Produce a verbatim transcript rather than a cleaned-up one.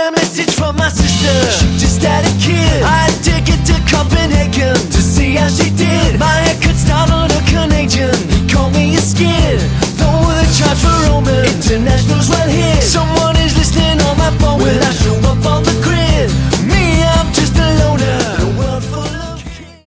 a message from my sister. She just had a kid. I had a ticket to Copenhagen to see how she did.